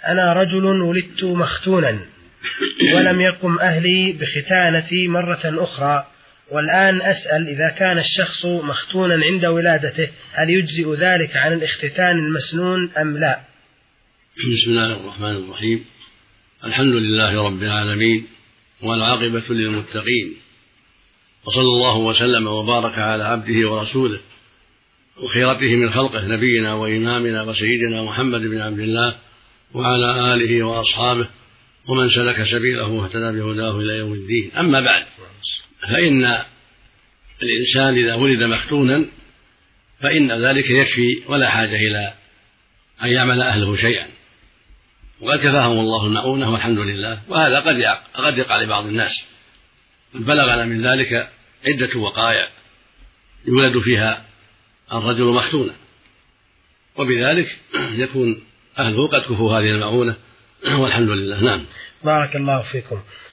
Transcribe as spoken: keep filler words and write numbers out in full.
أنا رجل ولدت مختونا ولم يقم أهلي بختانتي مرة أخرى، والآن أسأل إذا كان الشخص مختونا عند ولادته هل يجزئ ذلك عن الاختتان المسنون أم لا؟ بسم الله الرحمن الرحيم. الحمد لله رب العالمين، والعاقبة للمتقين، وصلى الله وسلم وبارك على عبده ورسوله وخيرته من خلقه نبينا وإمامنا وسيدنا محمد بن عبد الله وعلى آله وأصحابه ومن سلك سبيله واهتدى بهداه إلى يوم الدين. أما بعد، فإن الإنسان إذا ولد مختونا فإن ذلك يكفي ولا حاجة إلى أن يعمل أهله شيئا، وقد كفاهم الله المؤونة والحمد لله. وهذا قد قد يقع لبعض الناس، بلغنا من ذلك عدة وقائع يولد فيها الرجل مختونا، وبذلك يكون أهله قد كفوا هذه المؤونة والحمد لله. نعم. بارك الله فيكم.